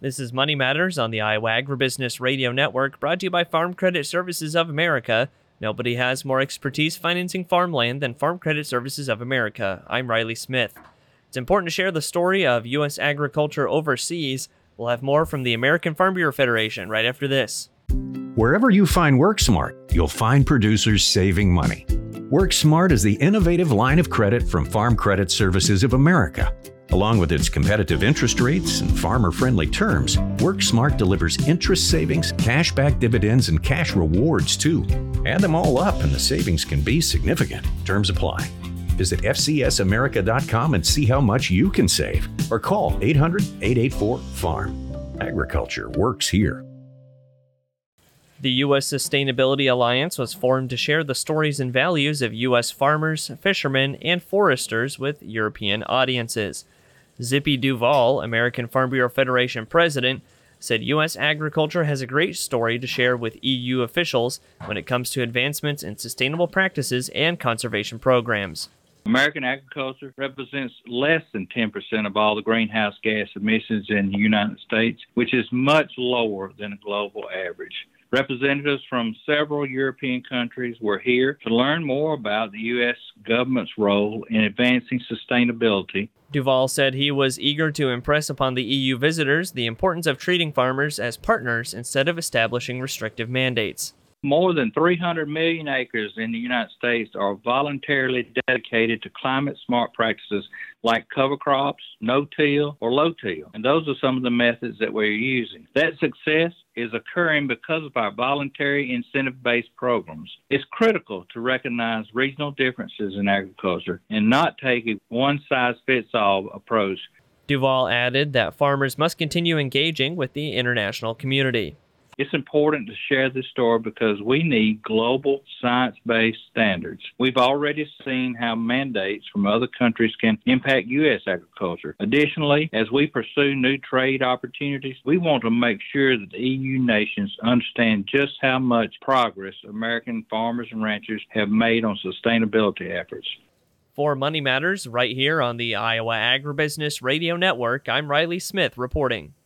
This is Money Matters on the Iowa Agribusiness Radio Network, brought to you by Farm Credit Services of America. Nobody has more expertise financing farmland than Farm Credit Services of America. I'm Riley Smith. It's important to share the story of U.S. agriculture overseas. We'll have more from the American Farm Bureau Federation right after this. Wherever you find WorkSmart, you'll find producers saving money. WorkSmart is the innovative line of credit from Farm Credit Services of America. Along with its competitive interest rates and farmer-friendly terms, WorkSmart delivers interest savings, cashback dividends, and cash rewards, too. Add them all up, and the savings can be significant. Terms apply. Visit FCSAmerica.com and see how much you can save. Or call 800-884-FARM. Agriculture works here. The U.S. Sustainability Alliance was formed to share the stories and values of U.S. farmers, fishermen, and foresters with European audiences. Zippy Duvall, American Farm Bureau Federation president, said U.S. agriculture has a great story to share with EU officials when it comes to advancements in sustainable practices and conservation programs. American agriculture represents less than 10% of all the greenhouse gas emissions in the United States, which is much lower than a global average. Representatives from several European countries were here to learn more about the U.S. government's role in advancing sustainability. Duvall said he was eager to impress upon the EU visitors the importance of treating farmers as partners instead of establishing restrictive mandates. More than 300 million acres in the United States are voluntarily dedicated to climate-smart practices like cover crops, no-till, or low-till. And those are some of the methods that we're using. That success is occurring because of our voluntary incentive-based programs. It's critical to recognize regional differences in agriculture and not take a one-size-fits-all approach. Duvall added that farmers must continue engaging with the international community. It's important to share this story because we need global science-based standards. We've already seen how mandates from other countries can impact U.S. agriculture. Additionally, as we pursue new trade opportunities, we want to make sure that the EU nations understand just how much progress American farmers and ranchers have made on sustainability efforts. For Money Matters, right here on the Iowa Agribusiness Radio Network, I'm Riley Smith reporting.